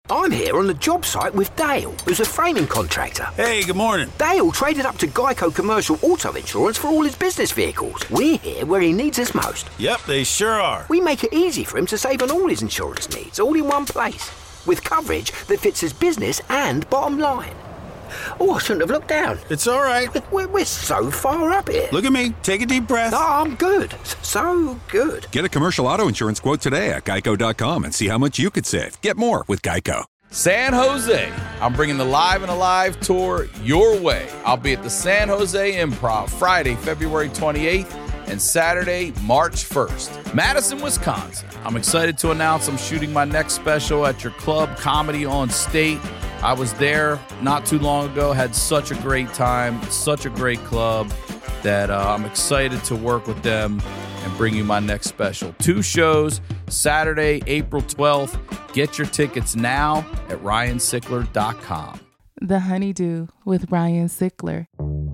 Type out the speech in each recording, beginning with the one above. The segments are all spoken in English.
I'm here on the job site with Dale, who's a framing contractor. Hey, good morning. Dale traded up to Geico Commercial Auto Insurance for all his business vehicles. We're here where he needs us most. Yep, they sure are. We make it easy for him to save on all his insurance needs, all in one place, with coverage that fits his business and bottom line. Oh, I shouldn't have looked down. It's all right. We're so far up here. Look at me. Take a deep breath. Oh, I'm good. So good. Get a commercial auto insurance quote today at geico.com and see how much you could save. Get more with Geico. San Jose. I'm bringing the Live and Alive tour your way. I'll be at the San Jose Improv Friday, February 28th and Saturday, March 1st. Madison, Wisconsin. I'm excited to announce I'm shooting my next special at your club, Comedy on State. I was there not too long ago, had such a great time, such a great club that I'm excited to work with them and bring you my next special. 2 shows, Saturday, April 12th. Get your tickets now at ryansickler.com. The Honeydew with Ryan Sickler.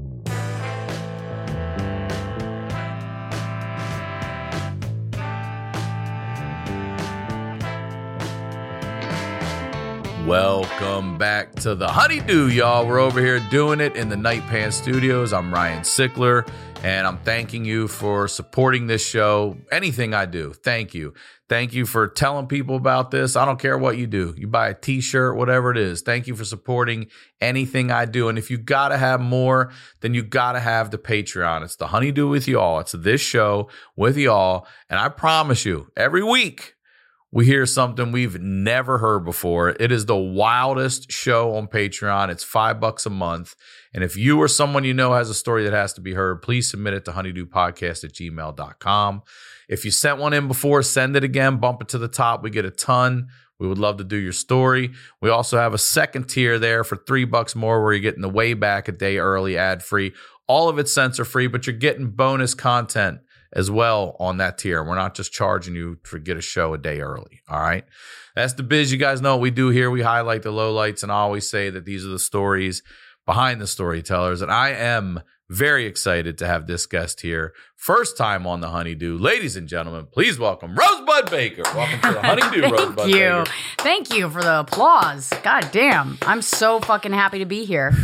Welcome back to the Honeydew, y'all. We're over here doing it in the Night Pants Studios. I'm Ryan Sickler, and I'm thanking you for supporting this show. Anything I do, thank you. Thank you for telling people about this. I don't care what you do. You buy a t-shirt, whatever it is. Thank you for supporting anything I do. And if you got to have more, then you got to have the Patreon. It's the Honeydew with y'all. It's this show with y'all. And I promise you, every week, we hear something we've never heard before. It is the wildest show on Patreon. It's $5 a month. And if you or someone you know has a story that has to be heard, please submit it to honeydewpodcast@gmail.com. If you sent one in before, send it again, bump it to the top. We get a ton. We would love to do your story. We also have a second tier there for $3 more where you're getting the way back a day early, ad-free. All of it's censor-free, but you're getting bonus content as well on that tier. We're not just charging you to get a show a day early, all right? That's the biz. You guys know what we do here. We highlight the lowlights, and I always say that these are the stories behind the storytellers, and I am very excited to have this guest here. First time on the Honeydew. Ladies and gentlemen, please welcome Rosebud Baker. Welcome to the Honeydew, Rosebud Baker. Thank you for the applause. God damn. I'm so fucking happy to be here.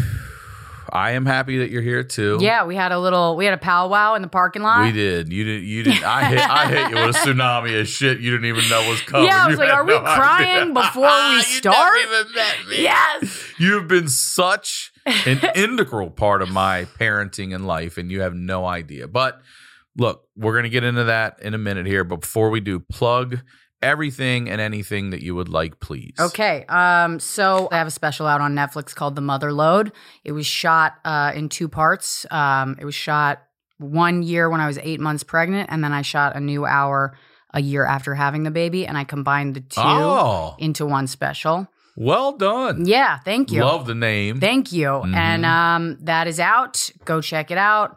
I am happy that you're here too. Yeah, we had a powwow in the parking lot. We did. You didn't. I hit you with a tsunami of shit you didn't even know was coming. Yeah, I was like, are we crying before we start? You never even met me. Yes. You've been such an integral part of my parenting and life, and you have no idea. But look, we're going to get into that in a minute here. But before we do, plug everything and anything that you would like, please. Okay. So I have a special out on Netflix called The Mother Lode. It was shot in 2 parts. It was shot 1 year when I was 8 months pregnant, and then I shot a new hour a year after having the baby, and I combined the 2 into one special. Well done. Yeah, thank you. Love the name. Thank you. Mm-hmm. And that is out. Go check it out.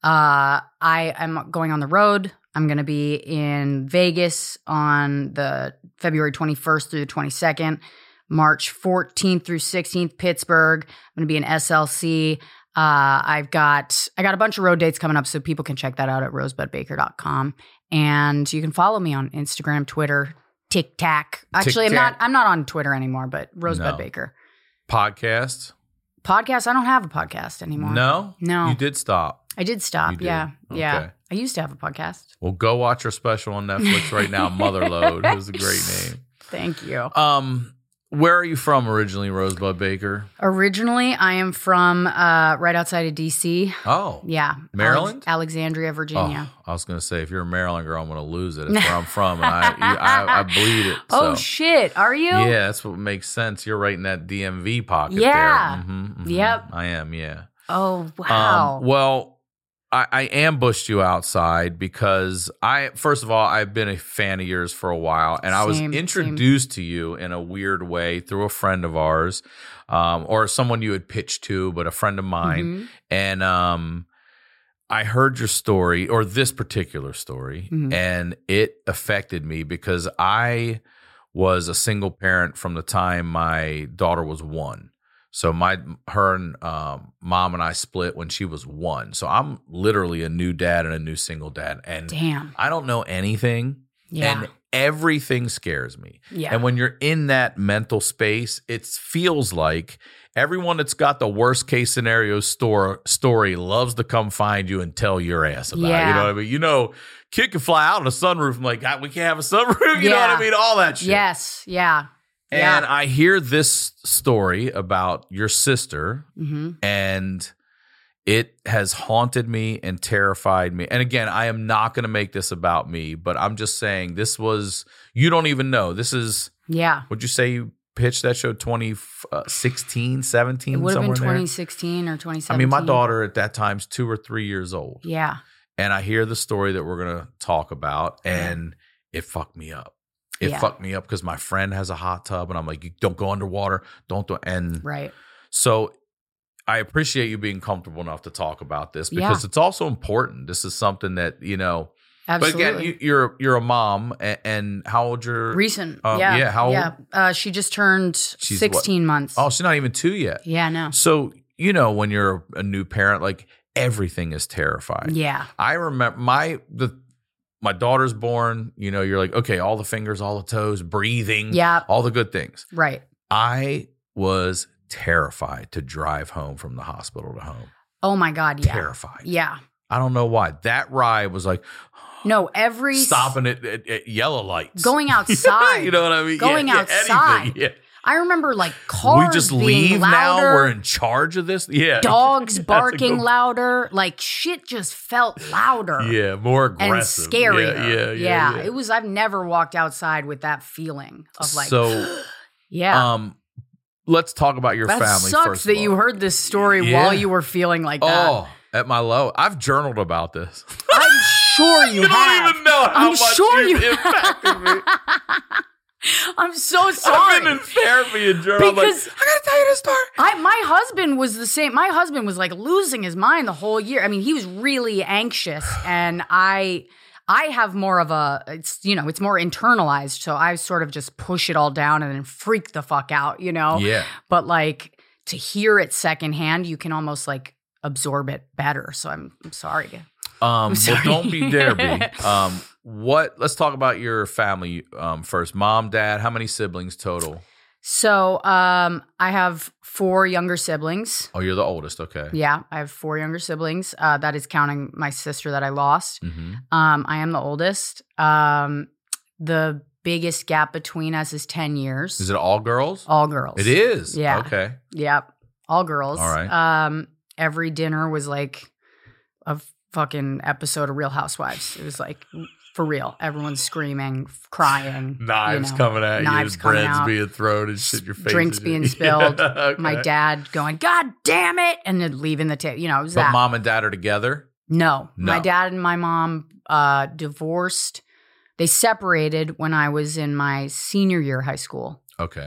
I am going on the road. I'm going to be in Vegas on the February 21st through the 22nd, March 14th through 16th, Pittsburgh. I'm going to be in SLC. I got a bunch of road dates coming up, so people can check that out at rosebudbaker.com. And you can follow me on Instagram, Twitter, TikTok. Actually, I'm not on Twitter anymore, but Rosebud Baker. Podcast? I don't have a podcast anymore. No? No. You did stop. I did stop. Yeah. Okay. Yeah. I used to have a podcast. Well, go watch our special on Netflix right now, Mother Lode. It was a great name. Thank you. Where are you from originally, Rosebud Baker? Originally, I am from right outside of D.C. Oh. Yeah. Maryland? Alexandria, Virginia. Oh, I was going to say, if you're a Maryland girl, I'm going to lose it. That's where I'm from, and I bleed it. So. Oh, shit. Are you? Yeah, that's what makes sense. You're right in that DMV pocket there. Mm-hmm. Yep. I am, yeah. Oh, wow. Well, I ambushed you outside because first of all, I've been a fan of yours for a while, and I was introduced to you in a weird way through a friend of ours, or someone you had pitched to, but a friend of mine. Mm-hmm. And I heard your story, or this particular story, and it affected me because I was a single parent from the time my daughter was 1. So her and mom and I split when she was 1. So I'm literally a new dad and a new single dad. And damn, I don't know anything. Yeah. And everything scares me. Yeah. And when you're in that mental space, it feels like everyone that's got the worst case scenario story loves to come find you and tell your ass about it. Yeah. You know what I mean? You know, kid can fly out on a sunroof. I'm like, God, we can't have a sunroof. You know what I mean? All that shit. Yes. Yeah. And I hear this story about your sister, and it has haunted me and terrified me. And again, I am not going to make this about me, but I'm just saying this was, you don't even know. This is, would you say you pitched that show 2016, 17? It would have been somewhere in there? 2016 or 2017. I mean, my daughter at that time's 2 or 3 years old. Yeah. And I hear the story that we're going to talk about, and it fucked me up. It fucked me up because my friend has a hot tub, and I'm like, you don't go underwater. Don't do. And right. So I appreciate you being comfortable enough to talk about this because it's also important. This is something that, you know. Absolutely. But again, you're a mom, and how old you're? Recent. How old? She just turned 16 months. Oh, she's not even 2 yet. Yeah, no. So, you know, when you're a new parent, like everything is terrifying. Yeah. I remember my daughter's born, you know, you're like, okay, all the fingers, all the toes, breathing, all the good things. Right. I was terrified to drive home from the hospital to home. Oh my God, yeah. Terrified. Yeah. I don't know why. That ride was like, no, stopping at yellow lights. Going outside. You know what I mean? Going outside. Anything. Yeah. I remember like cars we just being leave louder, now. We're in charge of this. Yeah. Dogs barking louder. Like shit just felt louder. Yeah, more aggressive. And scarier. Yeah. It was, I've never walked outside with that feeling of like, so, let's talk about your family first. That sucks that you heard this story while you were feeling like that. Oh, at my low. I've journaled about this. I'm sure you have. don't even know how much you've impacted me. I'm so sorry. I've been in therapy and journal. Because I gotta tell you this story. My husband was the same. My husband was like losing his mind the whole year. I mean, he was really anxious, and I have more of it's more internalized. So I sort of just push it all down and then freak the fuck out, you know? Yeah. But like to hear it secondhand, you can almost like absorb it better. So I'm sorry. Well, don't be Derby. Let's talk about your family first. Mom, dad, how many siblings total? So I have 4 younger siblings. Oh, you're the oldest. Okay. Yeah, I have 4 younger siblings. That is counting my sister that I lost. Mm-hmm. I am the oldest. The biggest gap between us is 10 years. Is it all girls? All girls. It is? Yeah. Okay. Yep. All girls. All right. Every dinner was like a fucking episode of Real Housewives. It was like for real. Everyone's screaming, crying. Knives coming at you. Bread's being thrown and shit in your face. Drinks being spilled. Yeah, okay. My dad going, God damn it. And then leaving the table. You know, it was but that. Mom and dad are together? No. My dad and my mom divorced. They separated when I was in my senior year of high school. Okay.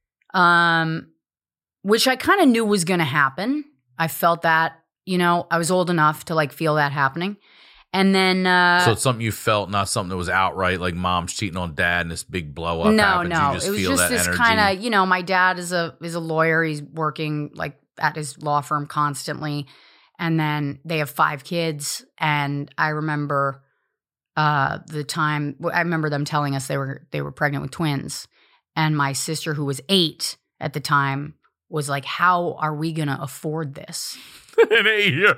Which I kind of knew was going to happen. I felt that, you know, I was old enough to like feel that happening. And then so it's something you felt, not something that was outright like mom's cheating on dad and this big blow up happens. No. You just it was feel just that this energy. kind of, you know, my dad is a lawyer. He's working like at his law firm constantly. And then they have 5 kids. And I remember I remember them telling us they were pregnant with twins. And my sister, who was 8 at the time, was like, how are we going to afford this? An 8-year.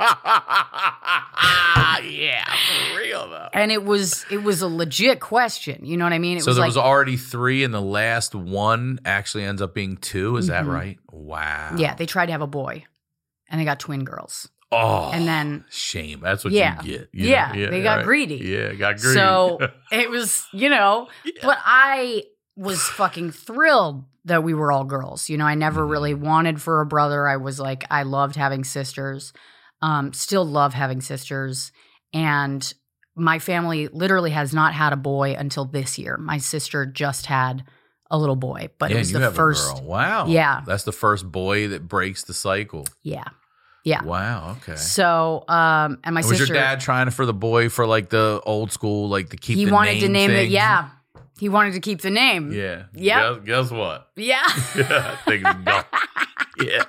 Yeah, for real though. And it was a legit question. You know what I mean? So there was already 3 and the last one actually ends up being 2. Is that right? Wow. Yeah, they tried to have a boy and they got twin girls. Oh, and then shame. That's what you get. They got greedy. Yeah, got greedy. So it was, you know, but I was fucking thrilled that we were all girls. You know, I never really wanted for a brother. I was like, I loved having sisters, still love having sisters. And my family literally has not had a boy until this year. My sister just had a little boy, but it was the first. A girl. Wow. Yeah. That's the first boy that breaks the cycle. Yeah. Yeah. Wow. Okay. So, and my sister. Was your dad trying for the boy for like the old school, like to keep the name? He wanted to name thing? it. Yeah. He wanted to keep the name. Yeah. Yeah. Guess what? Yeah. Yeah. Things go. Yeah.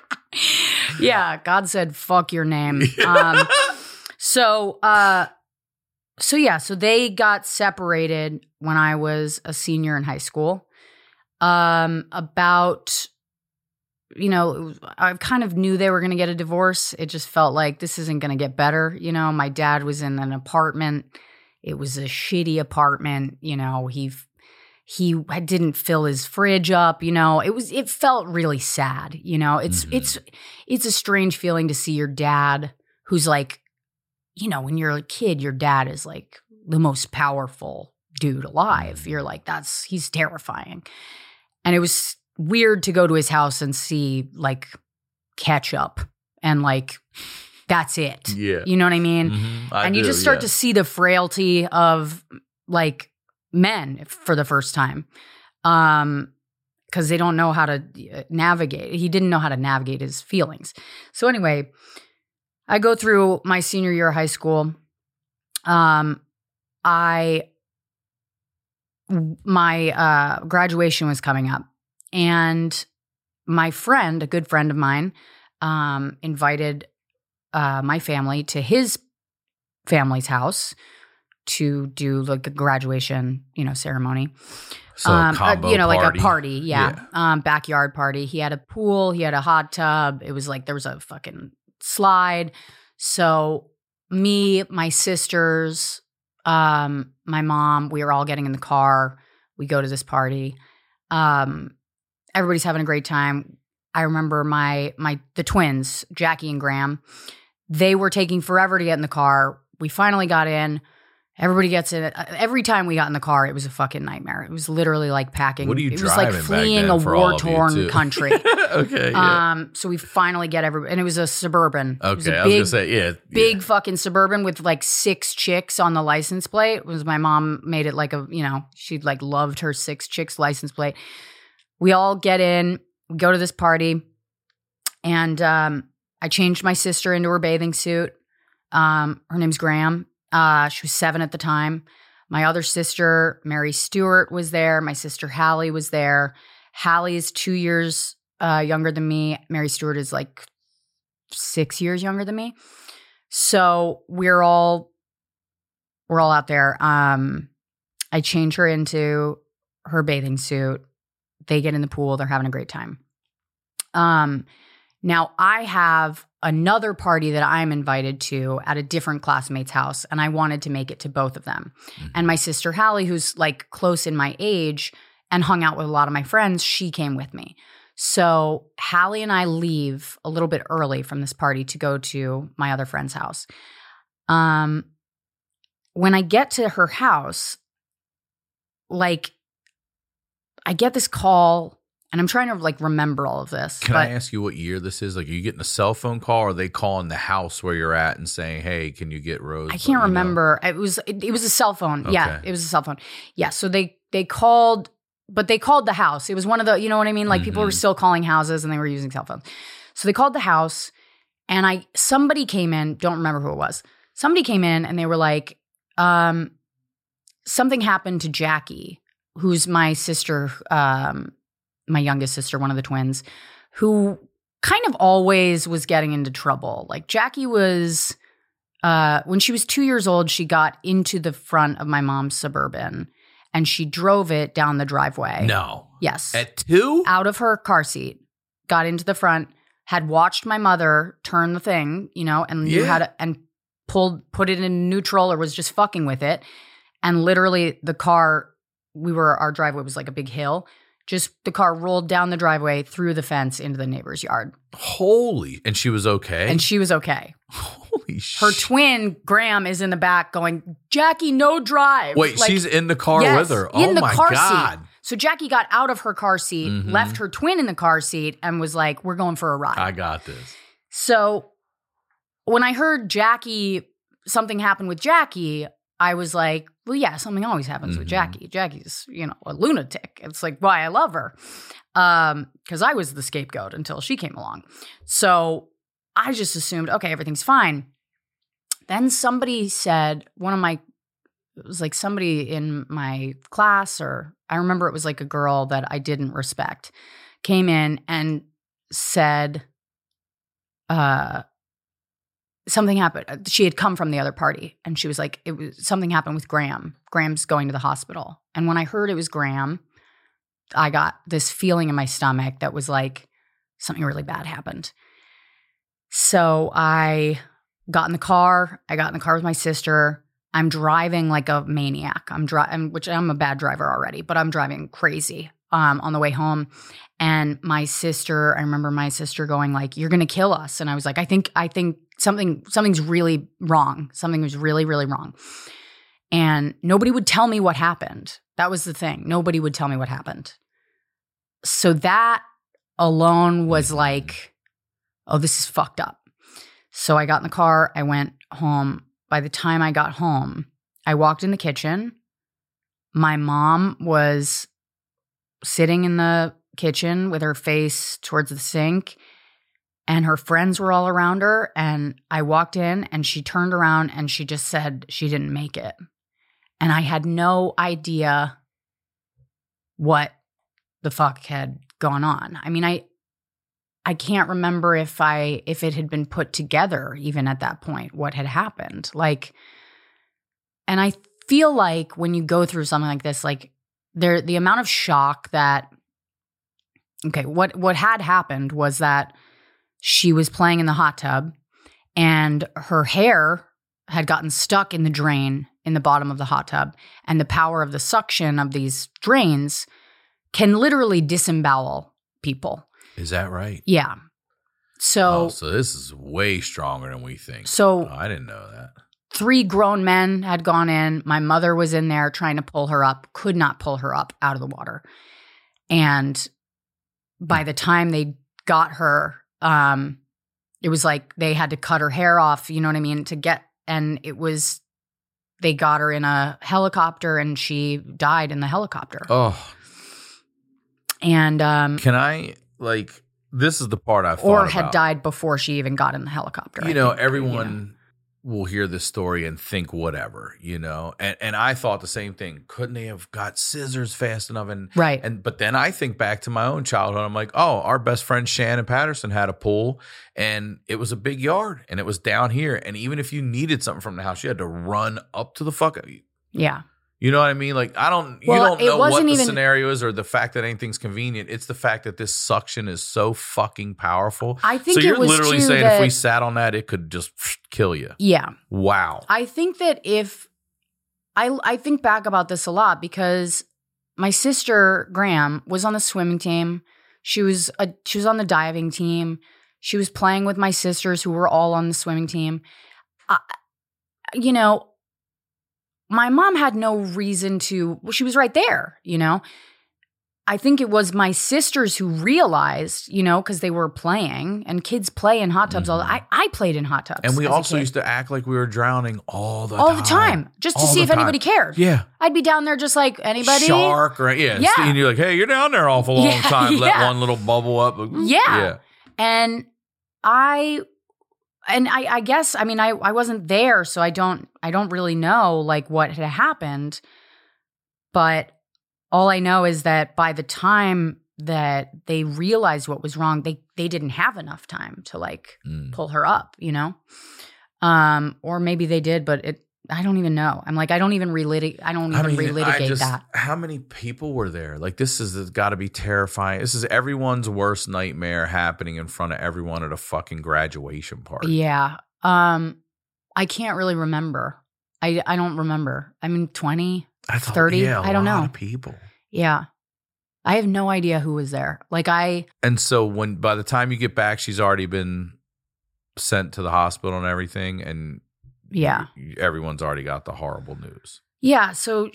Yeah. God said, fuck your name. So, So they got separated when I was a senior in high school. About, I kind of knew they were going to get a divorce. It just felt like this isn't going to get better. My dad was in an apartment. It was a shitty apartment. He didn't fill his fridge up. It felt really sad. It's a strange feeling to see your dad, who's like, when you're a kid, your dad is like the most powerful dude alive. You're like, he's terrifying. And it was weird to go to his house and see like ketchup and like, that's it. Yeah. You know what I mean? Mm-hmm. You just start to see the frailty of like men for the first time. Because they don't know how to navigate. He didn't know how to navigate his feelings. So anyway, I go through my senior year of high school. My graduation was coming up, and my friend, a good friend of mine, invited my family to his family's house to do like a graduation, ceremony. So a combo like party. a party, yeah. Backyard party. He had a pool. He had a hot tub. It was like there was a fucking slide. So me, my sisters, my mom, we were all getting in the car. We go to this party. Everybody's having a great time. I remember the twins, Jackie and Graham, they were taking forever to get in the car. We finally got in. Everybody gets in it. Every time we got in the car, it was a fucking nightmare. It was literally like packing. What are you It was like driving fleeing back a then for all of you, war-torn too? country. Okay. Yeah. So we finally get everybody, and it was a Suburban. It was Okay. a I was going to say, yeah. big fucking Suburban with like 6 chicks on the license plate. It was my mom made it like she like loved her 6 chicks license plate. We all get in, we go to this party, and I changed my sister into her bathing suit. Her name's Graham. She was 7 at the time. My other sister, Mary Stewart, was there. My sister Hallie was there. Hallie is 2 years younger than me. Mary Stewart is like 6 years younger than me. So we're all out there. I change her into her bathing suit. They get in the pool. They're having a great time. Now I have another party that I'm invited to at a different classmate's house, and I wanted to make it to both of them. Mm-hmm. And my sister Hallie, who's like close in my age and hung out with a lot of my friends, she came with me. So Hallie and I leave a little bit early from this party to go to my other friend's house. When I get to her house, like I get this call. And I'm trying to like remember all of this. Can I ask you what year this is? Like, are you getting a cell phone call, or are they calling the house where you're at and saying, "Hey, can you get Rose?" I can't remember. It was a cell phone. Okay. Yeah, it was a cell phone. Yeah. So they called, but they called the house. It was one of the, you know what I mean? Like people were still calling houses and they were using cell phones. So they called the house, and somebody came in. Don't remember who it was. Somebody came in and they were like, something happened to Jackie, who's my sister. My youngest sister, one of the twins, who kind of always was getting into trouble. Like Jackie was, when she was 2 years old, she got into the front of my mom's Suburban and she drove it down the driveway. No. Yes. At 2? Out of her car seat, got into the front, had watched my mother turn the thing, and knew how to, and put it in neutral or was just fucking with it. And literally the car, our driveway was like a big hill. Just the car rolled down the driveway, through the fence into the neighbor's yard. Holy. And she was okay? And she was okay. Holy shit. Her twin, Graham, is in the back going, Jackie, no drive. Wait, she's in the car with her? In the my car God. seat. So Jackie got out of her car seat, left her twin in the car seat, and was like, we're going for a ride. I got this. So when I heard something happened with Jackie, I was like, well, yeah, something always happens with Jackie. Jackie's, a lunatic. It's like why I love her. Because I was the scapegoat until she came along. So I just assumed, okay, everything's fine. Then somebody said, it was like somebody in my class, or I remember it was like a girl that I didn't respect, came in and said, something happened. She had come from the other party, and she was like, something happened with Graham. Graham's going to the hospital. And when I heard it was Graham, I got this feeling in my stomach that was like something really bad happened. So I got in the car. I got in the car with my sister. I'm driving like a maniac. Which I'm a bad driver already, but I'm driving crazy on the way home. And I remember my sister going like, "You're going to kill us." And I was like, I think something's really wrong. Something was really, really wrong. And nobody would tell me what happened. That was the thing. Nobody would tell me what happened. So that alone was like, oh, this is fucked up. So I got in the car. I went home. By the time I got home, I walked in the kitchen. My mom was sitting in the kitchen with her face towards the sink, and her friends were all around her. And I walked in, and she turned around and she just said she didn't make it. And I had no idea what the fuck had gone on. I mean, I can't remember if it had been put together even at that point, what had happened. Like, and I feel like when you go through something like this, like the amount of shock that, okay, what had happened was that she was playing in the hot tub and her hair had gotten stuck in the drain in the bottom of the hot tub, and the power of the suction of these drains can literally disembowel people. Is that right? Yeah. So this is way stronger than we think. So I didn't know that. 3 grown men had gone in. My mother was in there trying to pull her up, could not pull her up out of the water. And by the time they got her, it was like they had to cut her hair off, you know what I mean, they got her in a helicopter and she died in the helicopter. Oh. And can I, like, this is the part I thought or about. had died before she even got in the helicopter. You know, everyone will hear this story and think whatever, you know. And I thought the same thing. Couldn't they have got scissors fast enough? But then I think back to my own childhood. I'm like, oh, our best friend Shannon Patterson had a pool, and it was a big yard, and it was down here. And even if you needed something from the house, you had to run up to the fuck. Yeah. You know what I mean? Like, you don't know what the scenario is or the fact that anything's convenient. It's the fact that this suction is so fucking powerful. I think so you're it was literally saying if we sat on that, it could just kill you. Yeah. Wow. I think that I think back about this a lot because my sister Graham was on the swimming team. She was on the diving team. She was playing with my sisters who were all on the swimming team. You know, my mom had no reason to, she was right there, you know. I think it was my sisters who realized, you know, because they were playing, and kids play in hot tubs all the time. I played in hot tubs. And we also used to act like we were drowning all the time. Just to see if anybody cared. Yeah. I'd be down there just like anybody. Shark, right? Yeah. And you're like, hey, you're down there awful long time. Yeah. Let one little bubble up. Yeah. And I guess, I mean, I wasn't there, so I don't really know like what had happened. But all I know is that by the time that they realized what was wrong, they didn't have enough time to like pull her up, you know? Or maybe they did, but I don't even know. I'm like, I don't even relitigate that. How many people were there? Like, this has got to be terrifying. This is everyone's worst nightmare happening in front of everyone at a fucking graduation party. Yeah. I can't really remember. I don't remember. I mean, 20, 30, I don't know. A lot of people. Yeah. I have no idea who was there. And so by the time you get back, she's already been sent to the hospital and everything, and everyone's already got the horrible news. Yeah, so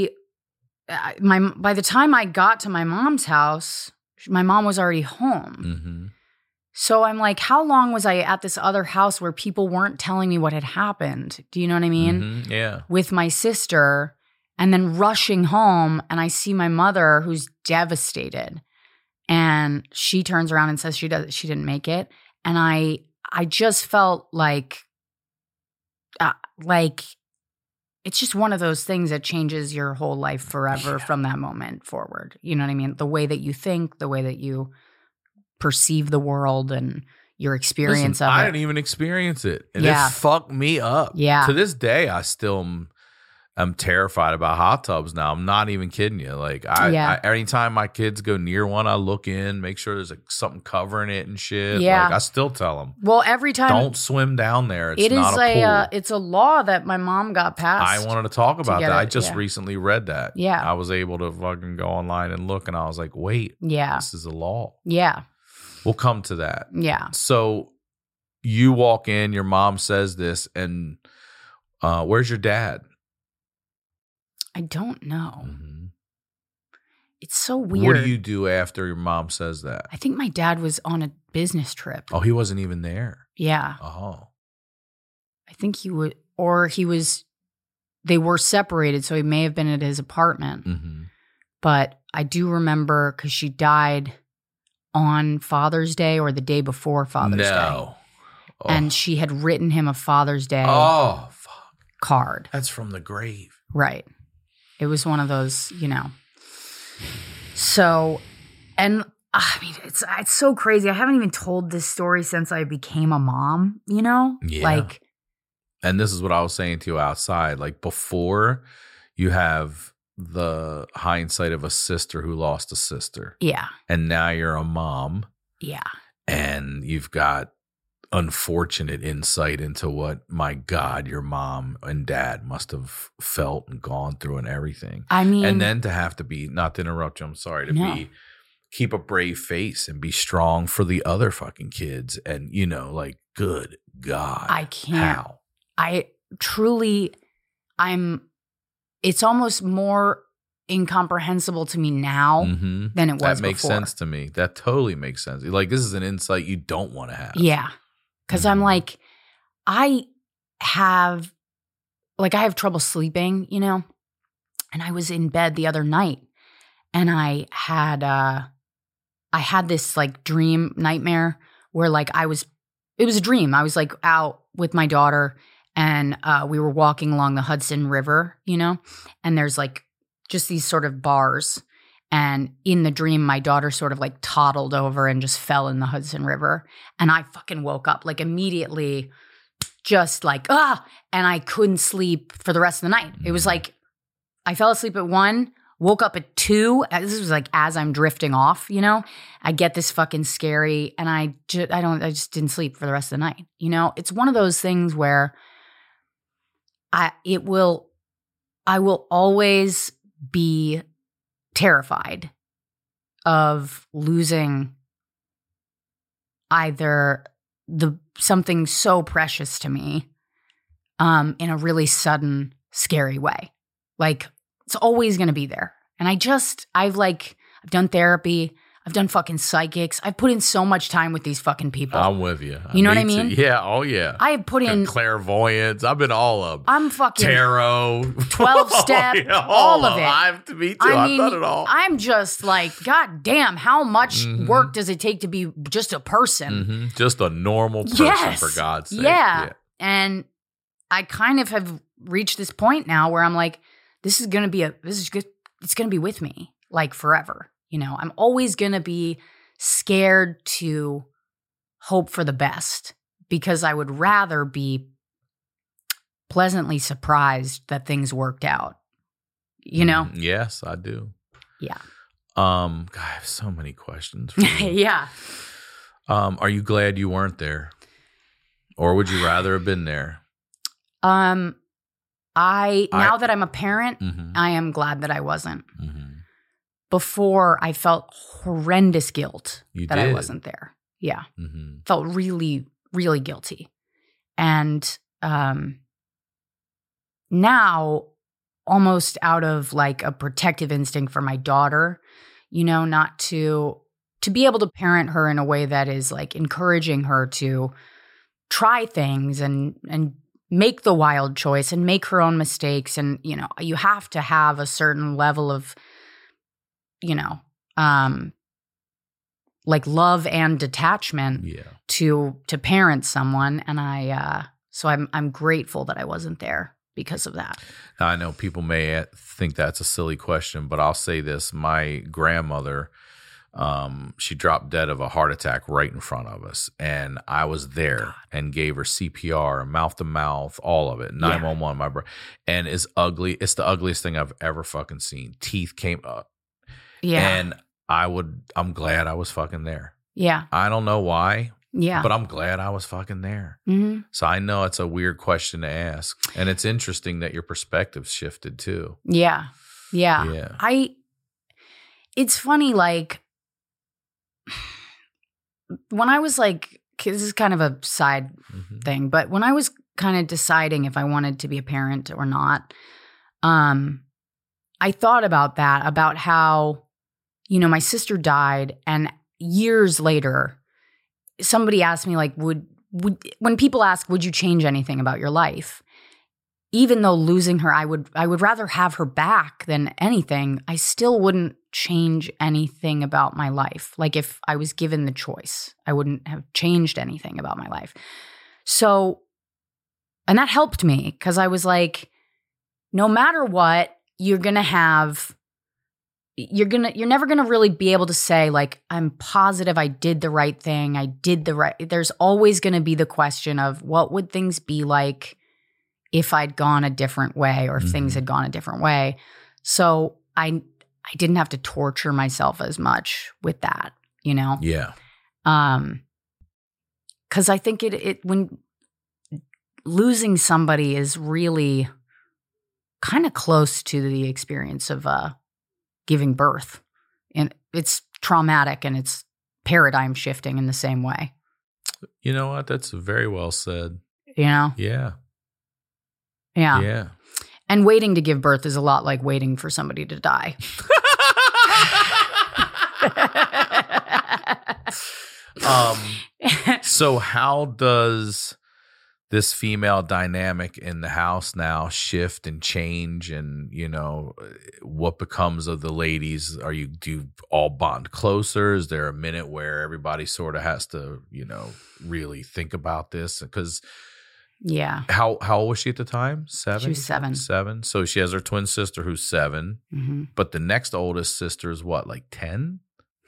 by the time I got to my mom's house, my mom was already home. Mm-hmm. So I'm like, how long was I at this other house where people weren't telling me what had happened? Do you know what I mean? Mm-hmm. Yeah. With my sister, and then rushing home, and I see my mother who's devastated, and she turns around and says she didn't make it, and I just felt like it's just one of those things that changes your whole life forever from that moment forward. You know what I mean? The way that you think, the way that you perceive the world, and your experience Listen, of I it. didn't even experience it. And Yeah. it fucked me up. Yeah. To this day, I still am terrified about hot tubs now. I'm not even kidding you. Like, I anytime my kids go near one, I look in, make sure there's like something covering it and shit. Yeah. Like, I still tell them, Well, every time don't swim down there. It's it not is a pool. it's a law that my mom got passed. I wanted to talk about get that. I it, just yeah. recently read that. Yeah. I was able to fucking go online and look, and I was like, wait, Yeah. this is a law. Yeah. We'll come to that. Yeah. So you walk in, your mom says this, and where's your dad? I don't know. Mm-hmm. It's so weird. What do you do after your mom says that? I think my dad was on a business trip. Oh, he wasn't even there. Yeah. Oh. I think he would, or he was, they were separated, so he may have been at his apartment. Mm-hmm. But I do remember because she died on Father's Day or the day before Father's Day. No. Oh. And she had written him a Father's Day Oh, fuck. card. That's from the grave. Right. It was one of those, you know. So, and I mean, it's so crazy. I haven't even told this story since I became a mom, you know? Yeah. Like, And this is what I was saying to you outside. Like, before, you have the hindsight of a sister who lost a sister. yeah. And now you're a mom, Yeah. and you've got unfortunate insight into what, my God, your mom and dad must have felt and gone through and everything. I mean, And then to have to be, not to interrupt you, I'm sorry, to keep a brave face and be strong for the other fucking kids. And, you know, like, good God. I can't. How? I truly, it's almost more incomprehensible to me now Mhm. than it was That makes before. sense to me. That totally makes sense. Like, this is an insight you don't want to have. Yeah. Because I'm like, I have trouble sleeping, you know? And I was in bed the other night and I had this like dream nightmare where like it was a dream. I was like out with my daughter and we were walking along the Hudson River, you know? And there's like just these sort of bars. And in the dream, my daughter sort of like toddled over and just fell in the Hudson River. And I fucking woke up like immediately just like, and I couldn't sleep for the rest of the night. It was like I fell asleep at 1, woke up at 2. This was like as I'm drifting off, you know, I get this fucking scary and I just didn't sleep for the rest of the night. You know, it's one of those things where I will always be terrified of losing either something so precious to me in a really sudden, scary way. Like, it's always going to be there. And I've done therapy. I've done fucking psychics. I've put in so much time with these fucking people. I'm with you. You know what I Me mean? too. Yeah. Oh, yeah. I have put in clairvoyance. I've been all of them. I'm fucking Tarot. 12-step, Oh, yeah, all of it. Me too. I I've mean, done it all. I'm just like, God damn, how much work does it take to be just a person? Mhm. Just a normal person, Yes. for God's sake. Yeah. And I kind of have reached this point now where I'm like, it's going to be with me like forever. You know, I'm always going to be scared to hope for the best because I would rather be pleasantly surprised that things worked out. You know? Yes, I do. Yeah. God, I have so many questions for you. Yeah. Are you glad you weren't there? Or would you rather have been there? Now that I'm a parent, Mhm. I am glad that I wasn't. Mhm. Before, I felt horrendous guilt You that I did. wasn't there. Yeah. Mhm. Felt really, really guilty. And now, almost out of like a protective instinct for my daughter, you know, not to be able to parent her in a way that is like encouraging her to try things and make the wild choice and make her own mistakes. And, you know, you have to have a certain level of, you know, like love and detachment Yeah. to parent someone. And so I'm grateful that I wasn't there because of that. Now, I know people may think that's a silly question, but I'll say this. My grandmother She dropped dead of a heart attack right in front of us. And I was there and gave her CPR, mouth to mouth, all of it. 911, my bro. And it's ugly. It's the ugliest thing I've ever fucking seen. Teeth came up. Yeah. And I'm glad I was fucking there. Yeah. I don't know why. Yeah. But I'm glad I was fucking there. Mm-hmm. So I know it's a weird question to ask. And it's interesting that your perspective shifted too. Yeah. Yeah. Yeah. It's funny, like, when I was like, 'cause this is kind of a side thing, but when I was kind of deciding if I wanted to be a parent or not, I thought about that, about how, you know, my sister died, and years later, somebody asked me, like, when people ask, would you change anything about your life? Even though losing her, I would rather have her back than anything. I still wouldn't change anything about my life. Like, if I was given the choice, I wouldn't have changed anything about my life. So, and that helped me, because I was like, no matter what, you're never gonna really be able to say, like, I'm positive I did the right thing. There's always gonna be the question of, what would things be like if I'd gone a different way, or if things had gone a different way. So I didn't have to torture myself as much with that, you know? Yeah. 'Cause I think when losing somebody is really kind of close to the experience of giving birth. And it's traumatic, and it's paradigm shifting in the same way. You know what? That's very well said. You know? Yeah. Yeah. Yeah. And waiting to give birth is a lot like waiting for somebody to die. So how does this female dynamic in the house now shift and change, and, you know, what becomes of the ladies? Do you all bond closer? Is there a minute where everybody sort of has to, you know, really think about this? Because yeah. How old was she at the time? 7? She was 7. 7. So she has her twin sister who's 7. Mm-hmm. But the next oldest sister is what, like 10?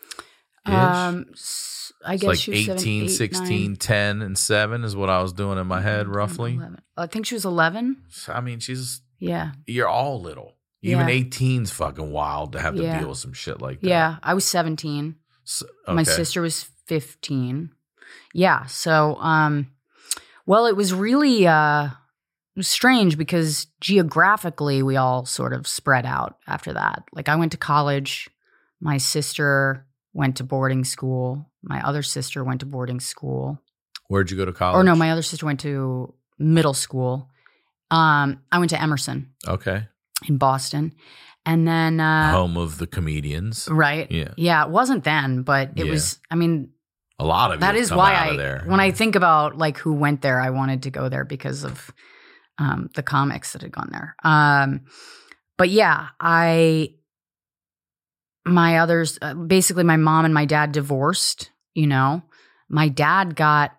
I guess like she was 18, 8, 16, 9. 10, and 7 is what I was doing in my head, roughly. 11. I think she was 11. I mean, Yeah. you're all little. Even Yeah. 18's fucking wild to have to Yeah. deal with some shit like that. Yeah. I was 17. So, My okay. sister was 15. Yeah. So, well, it was really strange, because geographically we all sort of spread out after that. Like, I went to college. My sister went to boarding school. My other sister went to boarding school. Where'd you go to college? Or no, my other sister went to middle school. I went to Emerson Okay. in Boston. And then Home of the comedians. right. Yeah. Yeah, it wasn't then, but it Yeah. was, I mean, A lot of that you is come why out of there. when I think about like who went there, I wanted to go there because of the comics that had gone there. But yeah, basically my mom and my dad divorced, you know. My dad got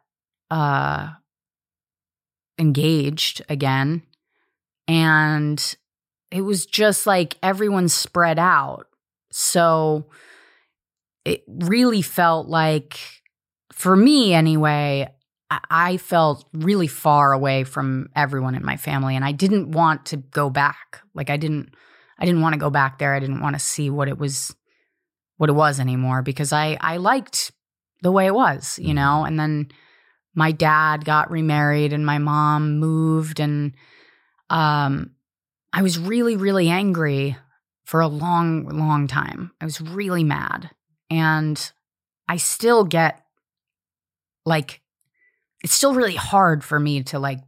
engaged again, and it was just like everyone spread out. So it really felt like, for me anyway, I felt really far away from everyone in my family, and I didn't want to go back. Like, I didn't want to go back there. I didn't want to see what it was anymore, because I liked the way it was, you know. And then my dad got remarried, and my mom moved, and I was really, really angry for a long, long time. I was really mad, and I still get like, it's still really hard for me to like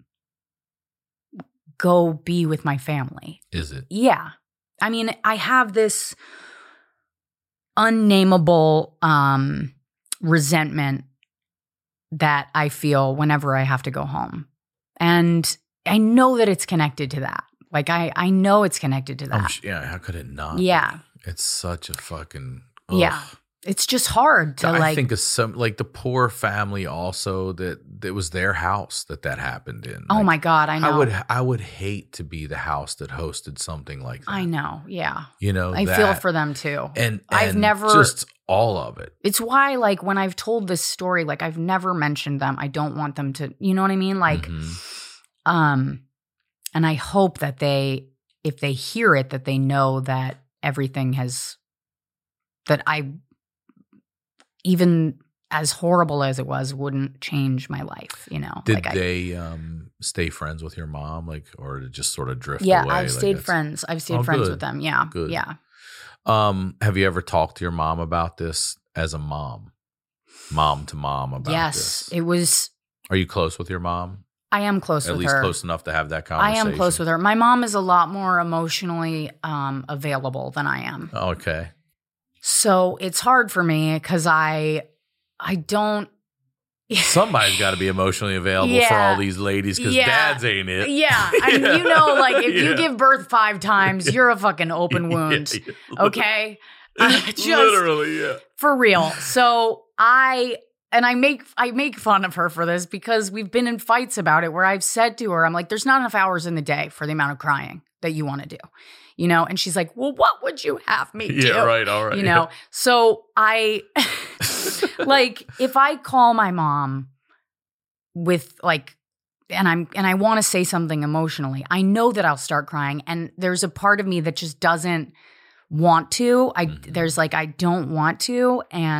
go be with my family. Is it? Yeah. I mean, I have this unnameable resentment that I feel whenever I have to go home. And I know that it's connected to that. Like, I know it's connected to that. Yeah, how could it not? Yeah. It's such a fucking... Yeah. It's just hard to I think of some, like the poor family also that it was their house that happened in. Oh Like, my God, I know. I would hate to be the house that hosted something like that. I know, yeah. You know, I feel for them too. And I've never just all of it. It's why, like, when I've told this story, like, I've never mentioned them. I don't want them to, you know what I mean? Like, and I hope that if they hear it, that they know that everything that I, even as horrible as it was, wouldn't change my life, you know? Did they stay friends with your mom, like, or did it just sort of drift away? Yeah, I've like stayed friends. I've stayed friends good. with them. Yeah. Good. Yeah. Have you ever talked to your mom about this as a mom to mom about yes, this? it was. Are you close with your mom? I am close At with least her. close enough to have that conversation. I am close with her. My mom is a lot more emotionally available than I am. Okay. So it's hard for me because I don't. Somebody's got to be emotionally available for all these ladies because dads ain't it. Yeah. I mean, you know, like if you give birth 5 times, you're a fucking open wound. Okay? Literally, yeah. For real. So I make fun of her for this because we've been in fights about it where I've said to her, I'm like, there's not enough hours in the day for the amount of crying that you want to do. You know, and she's like, well, what would you have me do? Yeah, right, all right. You know, so I, like, if I call my mom with like, and I want to say something emotionally, I know that I'll start crying. And there's a part of me that just doesn't want to. There's like, I don't want to.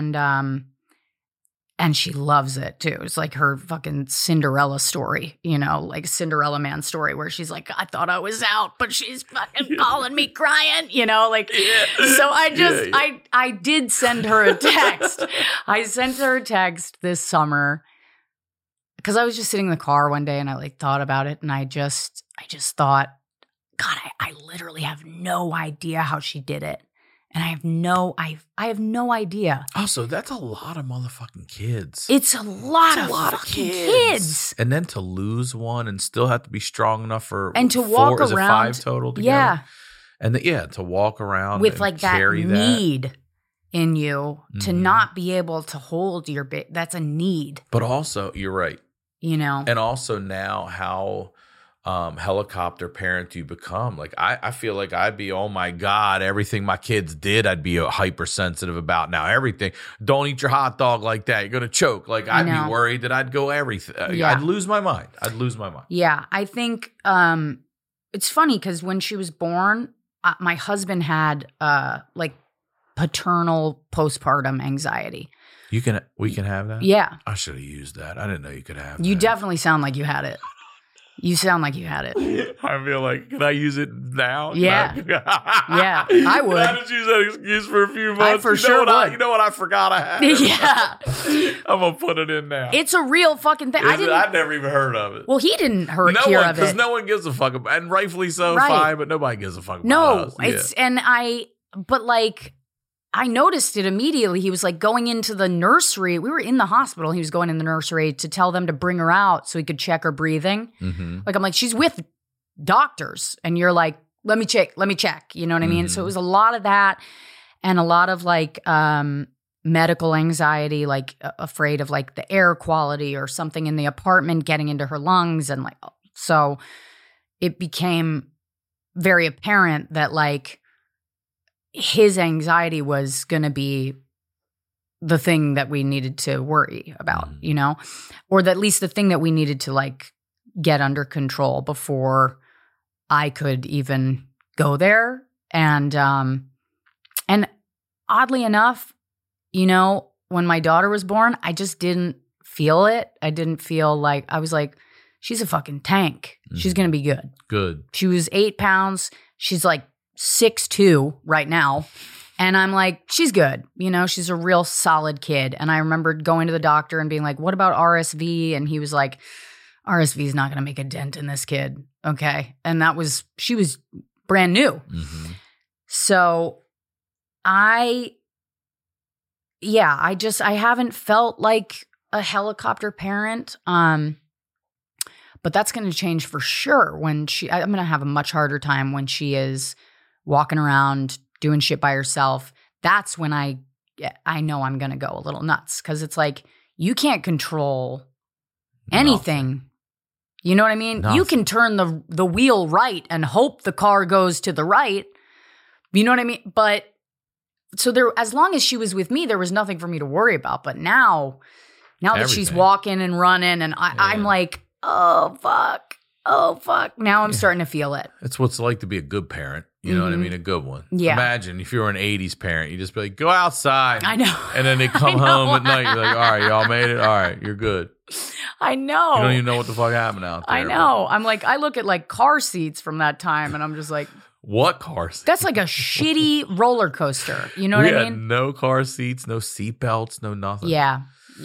And she loves it too. It's like her fucking Cinderella story, you know, like Cinderella Man story where she's like, I thought I was out, but she's fucking calling me crying, you know, like, so I did send her a text. I sent her a text this summer because I was just sitting in the car one day and I like thought about it. And I just thought, God, I literally have no idea how she did it. And I have no idea. Also, that's a lot of motherfucking kids. It's a lot of fucking kids. And then to lose one and still have to be strong enough for and to walk around. Is it 5 total together? Yeah. And to walk around with and like that need in you to not be able to hold your bit. That's a need. But also, you're right. You know. And also now how helicopter parent you become. Like I feel like I'd be, oh my God, everything my kids did, I'd be hypersensitive about now. Everything. Don't eat your hot dog like that. You're going to choke. Like I'd be worried that I'd go everything. Yeah. I'd lose my mind. Yeah. I think it's funny because when she was born, my husband had like paternal postpartum anxiety. We can have that? Yeah. I should have used that. I didn't know you could have that. You definitely sound like you had it. You sound like you had it. I feel like, can I use it now? Yeah. Yeah, I would. I just use that excuse for a few months. I sure would. You know what? I forgot I had it. Yeah. I'm going to put it in now. It's a real fucking thing. I'd never even heard of it. Well, he didn't hear of it. Because no one gives a fuck about it. And rightfully so, right. Fine, but nobody gives a fuck about us. But like, I noticed it immediately. He was like going into the nursery. We were in the hospital. He was going in the nursery to tell them to bring her out so he could check her breathing. Mm-hmm. Like, I'm like, she's with doctors. And you're like, let me check. You know what I mean? So it was a lot of that and a lot of like medical anxiety, like afraid of like the air quality or something in the apartment getting into her lungs. And like, so it became very apparent that like, his anxiety was going to be the thing that we needed to worry about, you know, or at least the thing that we needed to like get under control before I could even go there. And oddly enough, you know, when my daughter was born, I just didn't feel it. I didn't feel like, I was like, she's a fucking tank. She's going to be good. Good. She was 8 pounds. She's like 6'2" right now. And I'm like, she's good. You know, she's a real solid kid. And I remembered going to the doctor and being like, what about RSV? And he was like, RSV is not going to make a dent in this kid. Okay. And she was brand new. Mm-hmm. So I haven't felt like a helicopter parent. But that's going to change for sure when I'm going to have a much harder time when she is walking around doing shit by herself. That's when I know I'm going to go a little nuts because it's like you can't control anything. Nothing. You know what I mean? Nothing. You can turn the wheel right and hope the car goes to the right. You know what I mean? But so there, as long as she was with me, there was nothing for me to worry about. But now that she's Everything. walking and running, and I'm like, oh fuck. Now I'm starting to feel it. It's what it's like to be a good parent. You know what I mean? A good one. Yeah. Imagine if you were an 80s parent, you just be like, go outside. I know. And then they come home at night. You're like, all right, y'all made it. All right, you're good. I know. You don't even know what the fuck happened out there. I know. I'm like, I look at like car seats from that time, and I'm just like, What car seats? that's like a shitty roller coaster. You know we what I had mean? no car seats, no seat belts, no nothing. Yeah.